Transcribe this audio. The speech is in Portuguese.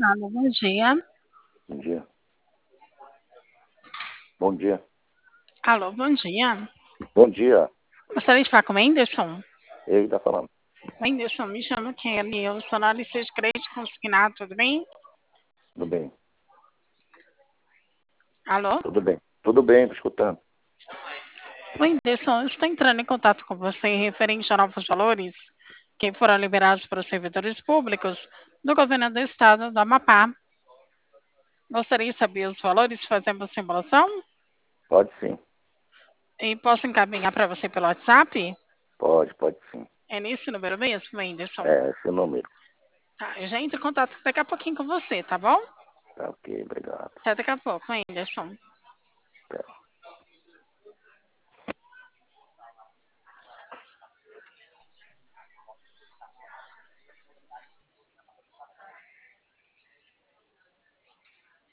Alô, bom dia. Bom dia. Bom dia. Alô, bom dia. Bom dia. Gostaria de falar com o Whindersson. Ele está falando. Whindersson, me chama Kelly. Eu sou analista de crédito consignado, tudo bem? Tudo bem. Alô? Tudo bem. Tudo bem, estou escutando. Whindersson, eu estou entrando em contato com você referente a novos valores que foram liberados para os servidores públicos do governo do estado do Amapá. Gostaria de saber os valores, fazer uma simulação Pode sim. e posso encaminhar para você pelo WhatsApp? Pode sim. É nesse número mesmo, Whindersson? É, esse é o número. Tá, eu já entro em contato daqui a pouquinho com você, tá bom? Tá ok, obrigado. Até daqui a pouco, Whindersson.